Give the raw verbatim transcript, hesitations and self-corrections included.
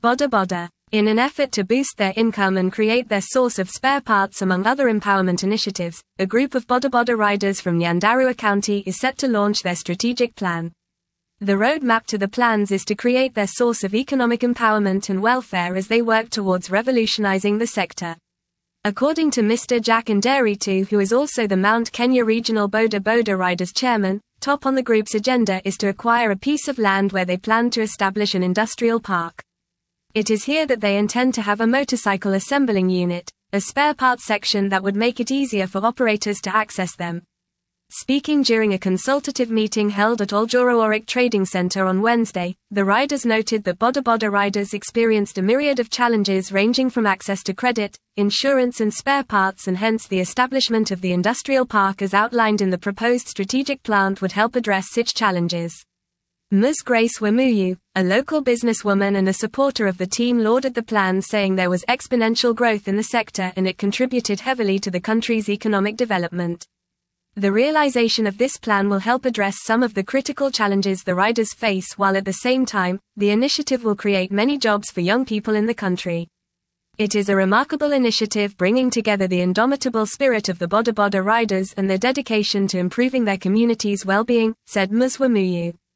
Boda Boda. In an effort to boost their income and create their source of spare parts among other empowerment initiatives, a group of Boda Boda riders from Nyandarua County is set to launch their strategic plan. The roadmap to the plans is to create their source of economic empowerment and welfare as they work towards revolutionizing the sector. According to Mister Jack Nderitu, who is also the Mount Kenya Regional Boda Boda Riders Chairman, top on the group's agenda is to acquire a piece of land where they plan to establish an industrial park. It is here that they intend to have a motorcycle assembling unit, a spare parts section that would make it easier for operators to access them. Speaking during a consultative meeting held at Oljoro Trading Center on Wednesday, the riders noted that Boda Boda riders experienced a myriad of challenges ranging from access to credit, insurance and spare parts, and hence the establishment of the industrial park as outlined in the proposed strategic plan would help address such challenges. Miz Grace Wamuyu, a local businesswoman and a supporter of the team, lauded the plan, saying there was exponential growth in the sector and it contributed heavily to the country's economic development. The realization of this plan will help address some of the critical challenges the riders face, while at the same time, the initiative will create many jobs for young people in the country. It is a remarkable initiative bringing together the indomitable spirit of the Boda Boda riders and their dedication to improving their community's well-being, said Miz Wamuyu.